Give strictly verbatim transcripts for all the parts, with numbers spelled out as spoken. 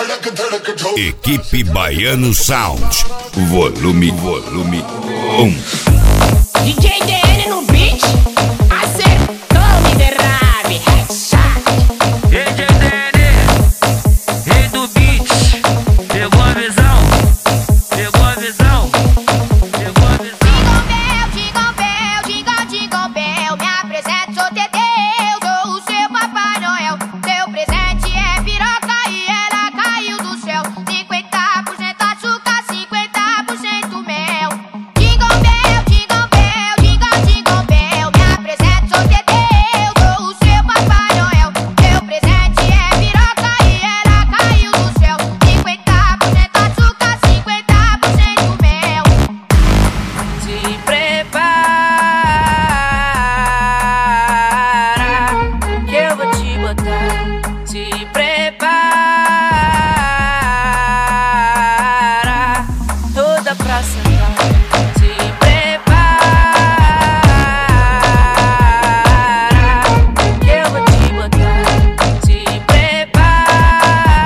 Equipe Baiano Sound. Volume, volume um. D J D N no beat, acertou, me derrabe, headshot. D J D N, rei do beat, pegou a visão, pegou a visão, pegou a visão. Jingle bell, jingle bell, jingle, jingle bell, me apresento, sou Teteu, sou o seu Papai Noel. Seu presente é piroca e ela caiu do céu. cinquenta por cento açúcar, cinquenta por cento mel. Jingle bell, jingle bell, jingle, jingle bell, me apresento, sou Teteu, sou o seu Papai Noel. Seu presente é piroca e ela caiu do céu. cinquenta por cento açúcar, cinquenta por cento mel. Se prepara, que eu vou te botar. Se prepara, toda pra sentar. Se prepara, que eu vou te botar. Se prepara.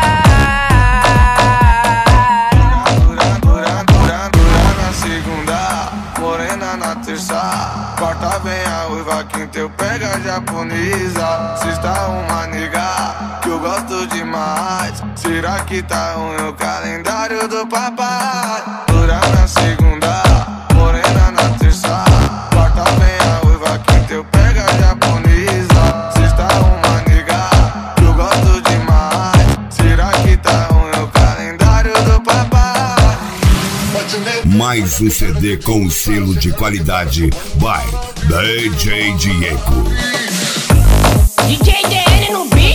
Dura, dura, dura, dura na segunda, morena na terça, quarta vem a uiva, quinta eu pego a japonesa. Sexta uma nega que eu gosto demais. Será que tá ruim o calendário do papai? Dura na segunda, morena na terça, quarta vem a uiva, quinta eu pego a japonesa. Sexta uma nega que eu gosto demais. Será que tá ruim o calendário do papai? Mais um C D com selo de qualidade by D J Diego. D J D N no beat.